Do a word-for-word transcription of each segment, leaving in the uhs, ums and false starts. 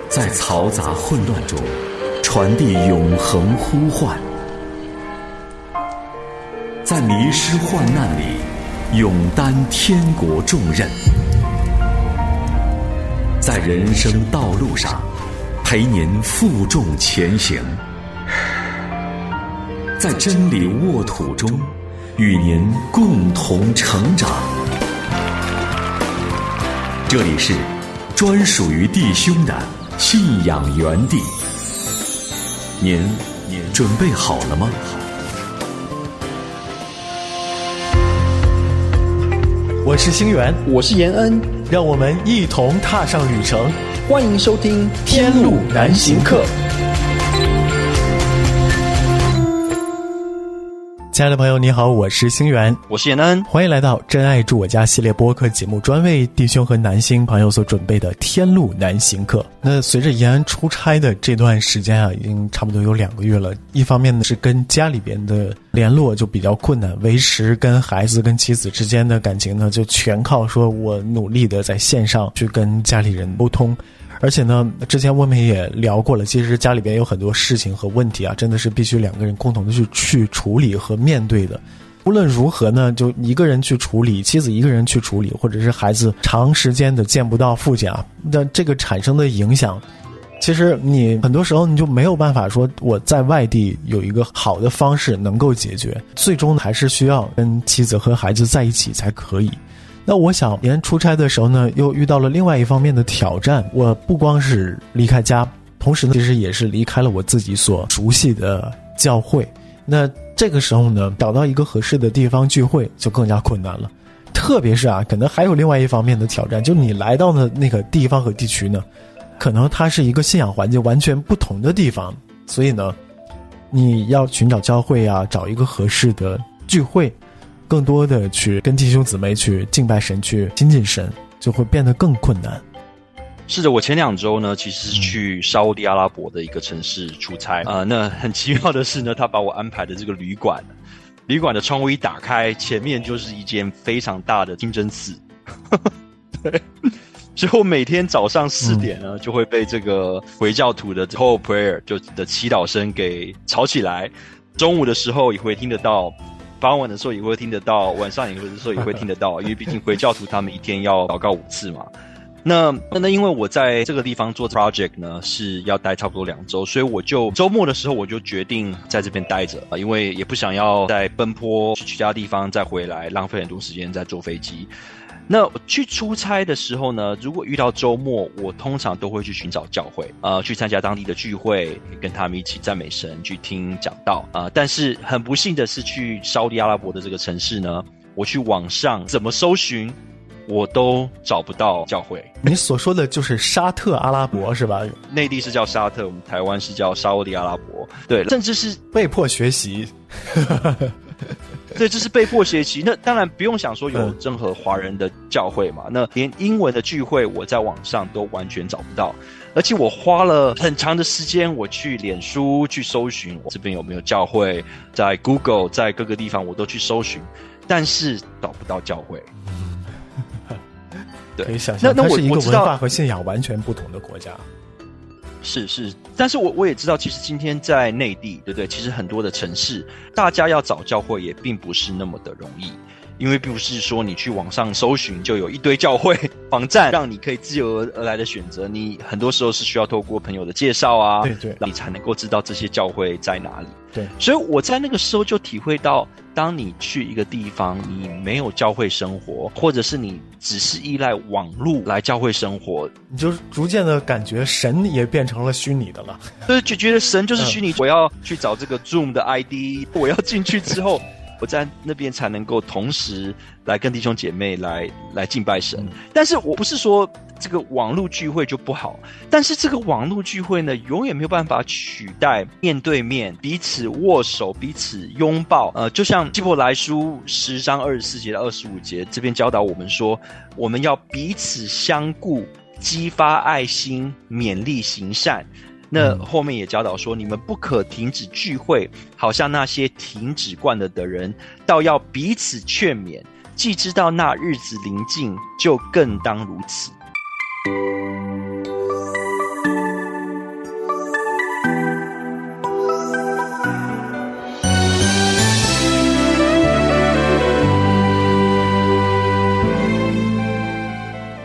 在嘈杂混乱中传递永恒呼唤，在迷失患难里勇担天国重任，在人生道路上陪您负重前行，在真理沃土中与您共同成长。这里是专属于弟兄的信仰园地，您准备好了吗？ 我是星源， 我是延恩， 让我们一同踏上旅程。 欢迎收听《天路难行客》。 亲爱的朋友你好，我是星源， 我是延恩， 欢迎来到真爱住我家系列播客节目，专为弟兄和男性朋友所准备的天路难行客。那随着延安出差的这段时间啊，已经差不多有两个月了，一方面呢是跟家里边的联络就比较困难，维持跟孩子跟妻子之间的感情呢，就全靠说我努力的在线上去跟家里人沟通。而且呢，之前我们也聊过了，其实家里边有很多事情和问题啊，真的是必须两个人共同的去去处理和面对的。无论如何呢，就一个人去处理，妻子一个人去处理，或者是孩子长时间的见不到父亲啊，那这个产生的影响，其实你很多时候你就没有办法说我在外地有一个好的方式能够解决，最终还是需要跟妻子和孩子在一起才可以。那我想延安出差的时候呢，又遇到了另外一方面的挑战，我不光是离开家，同时呢其实也是离开了我自己所熟悉的教会。那这个时候呢，找到一个合适的地方聚会就更加困难了。特别是啊，可能还有另外一方面的挑战，就你来到的那个地方和地区呢，可能它是一个信仰环境完全不同的地方，所以呢你要寻找教会啊，找一个合适的聚会，更多的去跟弟兄姊妹去敬拜神，去亲近神，就会变得更困难。 是的，我前两周呢，其实是去沙烏地阿拉伯的一个城市出差啊、呃。那很奇妙的是呢，他把我安排的这个旅馆，旅馆的窗户一打开，前面就是一间非常大的清真寺。对，所以我每天早上四点呢，嗯、就会被这个回教徒的 whole prayer 就的祈祷声给吵起来。中午的时候也会听得到。傍晚的时候也会听得到，晚上有的时候也会听得到，因为毕竟回教徒他们一天要祷告五次嘛。那那因为我在这个地方做 project 呢，是要待差不多两周，所以我就周末的时候我就决定在这边待着，因为也不想要再奔波去其他地方再回来，浪费很多时间在坐飞机。那去出差的时候呢，如果遇到周末，我通常都会去寻找教会，呃，去参加当地的聚会，跟他们一起赞美神，去听讲道啊、呃。但是很不幸的是，去沙烏地阿拉伯的这个城市呢，我去网上怎么搜寻，我都找不到教会。 你所说的就是沙特阿拉伯是吧？ 内地是叫沙特，我们台湾是叫沙烏地阿拉伯。对，甚至是被迫学习。 对，这是被迫学习。那当然不用想说有任何华人的教会嘛，那连英文的聚会我在网上都完全找不到，而且我花了很长的时间，我去脸书去搜寻我这边有没有教会，在 Google 在各个地方我都去搜寻，但是找不到教会。 对，可以想象，它是一个文化和信仰完全不同的国家。 是是，但是我我也知道，其实今天在内地，对不对？其实很多的城市，大家要找教会也并不是那么的容易，因为并不是说你去网上搜寻就有一堆教会网站让你可以自由而来的选择，你很多时候是需要透过朋友的介绍啊， 对对， 你才能够知道这些教会在哪里。 对， 所以我在那个时候就体会到，当你去一个地方，你没有教会生活，或者是你只是依赖网络来教会生活， 你就逐渐的感觉神也变成了虚拟的了。 对，就觉得神就是虚拟、嗯。我要去找这个 Zoom 的 I D， 我要进去之后，我在那边才能够同时来跟弟兄姐妹来来敬拜神。嗯、但是我不是说这个网络聚会就不好，但是这个网络聚会呢，永远没有办法取代面对面彼此握手、彼此拥抱。呃，就像希伯来书十章二十四节到二十五节这边教导我们说，我们要彼此相顾，激发爱心，勉励行善。那后面也教导说，你们不可停止聚会，好像那些停止惯了的人，倒要彼此劝勉，既知道那日子临近，就更当如此。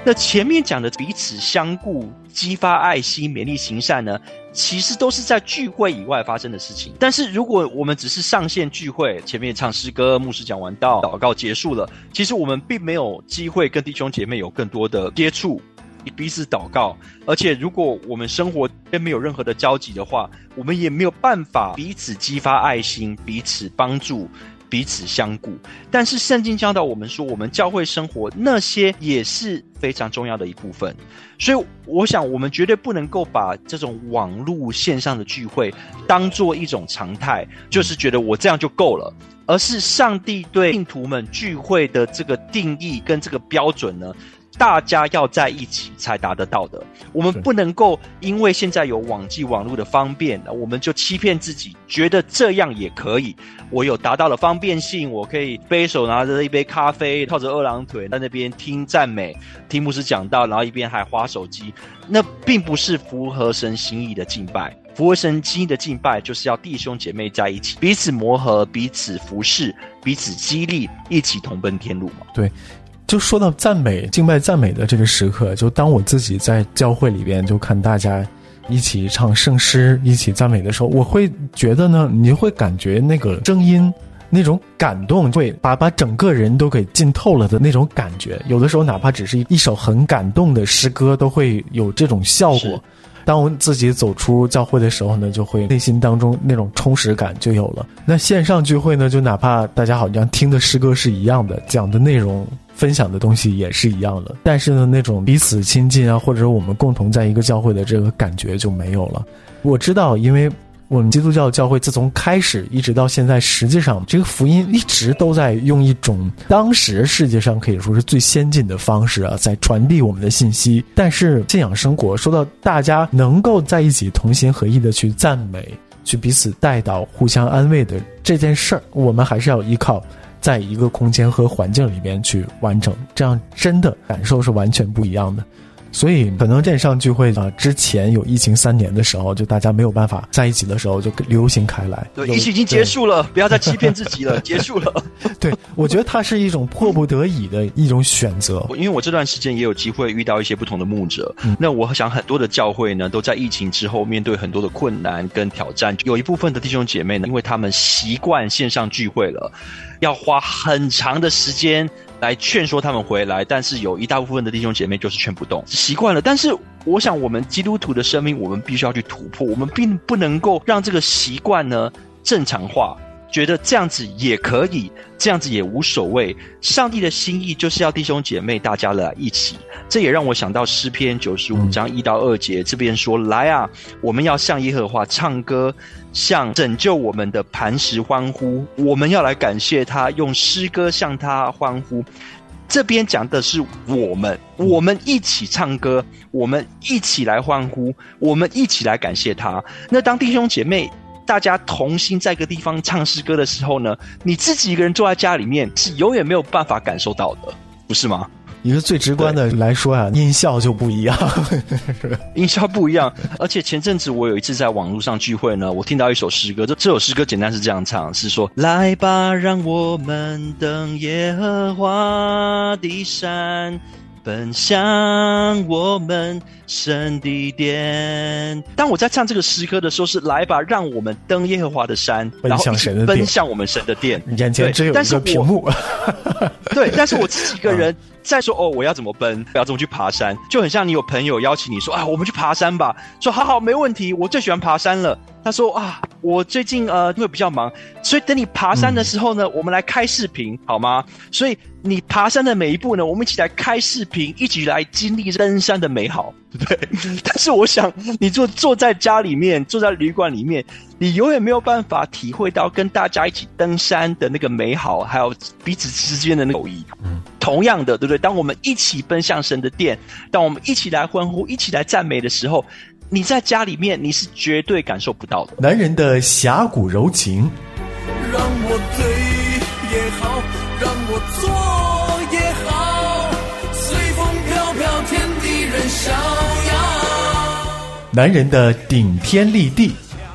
那前面讲的彼此相顾、激发爱心、勉励行善呢，其实都是在聚会以外发生的事情。但是如果我们只是上线聚会，前面唱诗歌，牧师讲完道，祷告结束了，其实我们并没有机会跟弟兄姐妹有更多的接触，彼此祷告。而且如果我们生活跟没有任何的交集的话，我们也没有办法彼此激发爱心，彼此帮助，彼此相顾。但是圣经教导我们说，我们教会生活那些也是非常重要的一部分。所以我想我们绝对不能够把这种网络线上的聚会当作一种常态，就是觉得我这样就够了，而是上帝对信徒们聚会的这个定义跟这个标准呢，大家要在一起才达得到的。我们不能够因为现在有网际网络的方便，我们就欺骗自己觉得这样也可以，我有达到了方便性，我可以背手拿着一杯咖啡，靠着二郎腿在那边听赞美，听牧师讲道，然后一边还滑手机。那并不是符合神心意的敬拜。符合神心意的敬拜就是要弟兄姐妹在一起，彼此磨合，彼此服侍，彼此激励，一起同奔天路嘛。 对，就说到赞美、敬拜赞美的这个时刻，就当我自己在教会里边就看大家一起唱圣诗、一起赞美的时候，我会觉得呢，你会感觉那个声音、那种感动，会把把整个人都给浸透了的那种感觉。有的时候哪怕只是一首很感动的诗歌，都会有这种效果。当我自己走出教会的时候呢，就会内心当中那种充实感就有了。那线上聚会呢，就哪怕大家好像听的诗歌是一样的，讲的内容分享的东西也是一样的，但是呢，那种彼此亲近啊，或者我们共同在一个教会的这个感觉就没有了。我知道，因为我们基督教教会自从开始一直到现在，实际上这个福音一直都在用一种当时世界上可以说是最先进的方式啊，在传递我们的信息。但是信仰生活说到大家能够在一起同心合意的去赞美，去彼此带导，互相安慰的这件事儿，我们还是要依靠在一个空间和环境里面去完成，这样真的感受是完全不一样的。所以可能线上聚会啊，之前有疫情三年的时候，就大家没有办法在一起的时候，就流行开来。 对，疫情已经结束了，不要再欺骗自己了，结束了。 对，我觉得它是一种迫不得已的一种选择。 因为我这段时间也有机会遇到一些不同的牧者，嗯、那我想很多的教会呢，都在疫情之后面对很多的困难跟挑战。有一部分的弟兄姐妹呢，因为他们习惯线上聚会了，要花很长的时间来劝说他们回来，但是有一大部分的弟兄姐妹就是劝不动，习惯了。但是我想我们基督徒的生命，我们必须要去突破，我们并不能够让这个习惯呢正常化，觉得这样子也可以，这样子也无所谓。上帝的心意就是要弟兄姐妹大家来一起。这也让我想到诗篇九十五章一到二节，这边说，来啊，我们要向耶和华唱歌，向拯救我们的磐石欢呼，我们要来感谢他，用诗歌向他欢呼。这边讲的是我们，我们一起唱歌，我们一起来欢呼，我们一起来感谢他。那当弟兄姐妹大家同心在一个地方唱诗歌的时候呢，你自己一个人坐在家里面是永远没有办法感受到的，不是吗？ 一个最直观的来说啊，音效就不一样。 音效不一样。而且前阵子我有一次在网络上聚会呢，我听到一首诗歌，这这首诗歌简单是这样唱，是说，来吧，让我们登耶和华的山，奔向我们神的殿。当我在唱这个诗歌的时候，是来吧，让我们登耶和华的山，然后一起奔向我们神的殿。 眼前只有一个屏幕。 对，但是我自己一个人再说，哦，我要怎么奔，我要怎么去爬山，就很像你有朋友邀请你说，啊，我们去爬山吧，说好好没问题，我最喜欢爬山了。他说啊，我最近呃因为比较忙，所以等你爬山的时候呢，嗯、我们来开视频好吗？所以你爬山的每一步呢，我们一起来开视频，一起来经历登山的美好，对不对？但是我想，你坐坐在家里面，坐在旅馆里面，你永远没有办法体会到跟大家一起登山的那个美好，还有彼此之间的那个友谊。嗯，同样的，对不对？当我们一起奔向神的殿，当我们一起来欢呼，一起来赞美的时候，你在家里面你是绝对感受不到的。 男人的侠骨柔情， 让我醉也好，让我坐也好，随风飘飘，天地任逍遥。 男人的顶天立地，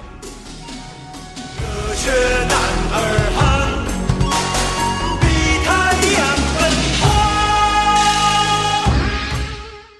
热血男儿汉，比太阳奔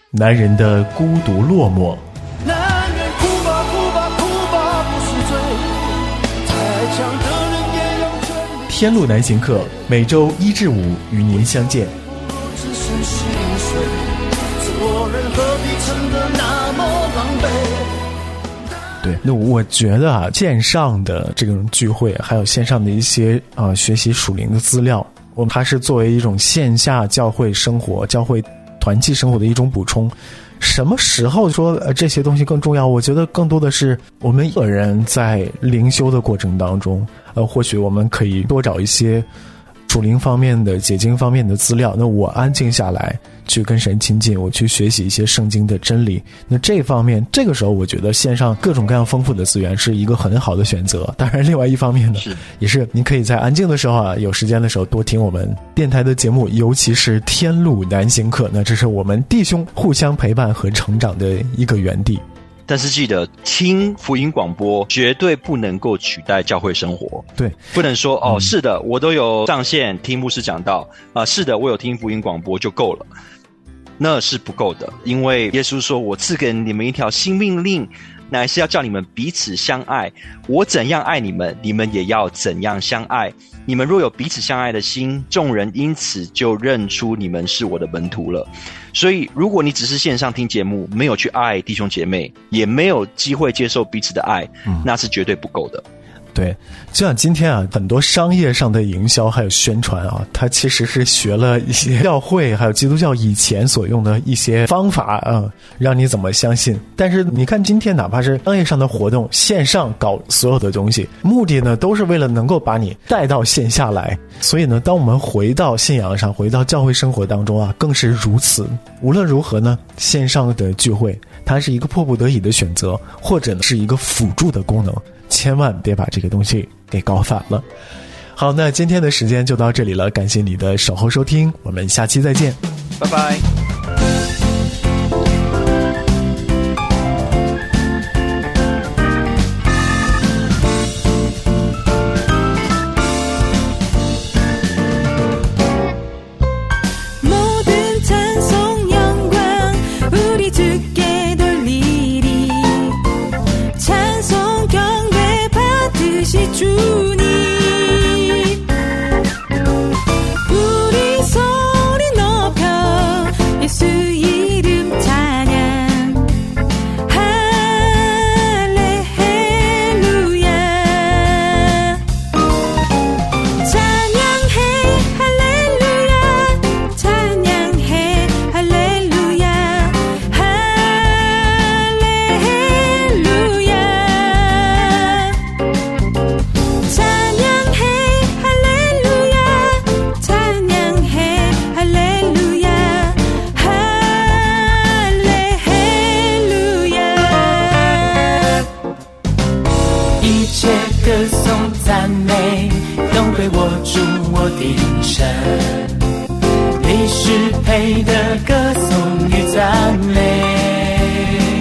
男人的孤独落寞。 男人哭吧哭吧哭吧不是罪，再强的人也有权利。 天路南行客每周一至五与您相见。 只剩心碎，做人何必撑得那么狼狈。 对，那我觉得啊，线上的这种聚会，还有线上的一些啊、呃、学习属灵的资料，我们它是作为一种线下教会生活、教会团契生活的一种补充。什么时候说呃这些东西更重要？我觉得更多的是我们个人在灵修的过程当中，呃，或许我们可以多找一些属灵方面的、解经方面的资料。那我安静下来去跟神亲近，我去学习一些圣经的真理。那这方面，这个时候我觉得线上各种各样丰富的资源是一个很好的选择。当然，另外一方面呢，也是您可以在安静的时候啊，有时间的时候多听我们电台的节目，尤其是天路南行客。那这是我们弟兄互相陪伴和成长的一个园地。 但是记得听福音广播绝对不能够取代教会生活。 对， 不能说哦、嗯、是的我都有上线听牧师讲道啊、呃，是的我有听福音广播就够了，那是不够的。因为耶稣说我赐给你们一条新命令，乃是要叫你们彼此相爱，我怎样爱你们，你们也要怎样相爱。你们若有彼此相爱的心，众人因此就认出你们是我的门徒了。所以如果你只是线上听节目，没有去爱弟兄姐妹，也没有机会接受彼此的爱、嗯、那是绝对不够的。 对，就像今天啊，很多商业上的营销还有宣传啊，它其实是学了一些教会还有基督教以前所用的一些方法啊，让你怎么相信。但是你看今天哪怕是商业上的活动，线上搞所有的东西，目的呢都是为了能够把你带到线下来。所以呢，当我们回到信仰上，回到教会生活当中啊，更是如此。无论如何呢，线上的聚会它是一个迫不得已的选择，或者是一个辅助的功能，千万别把这个东西给搞反了。好，那今天的时间就到这里了，感谢你的守候收听，我们下期再见， 拜拜。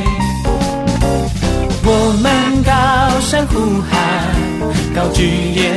高举耶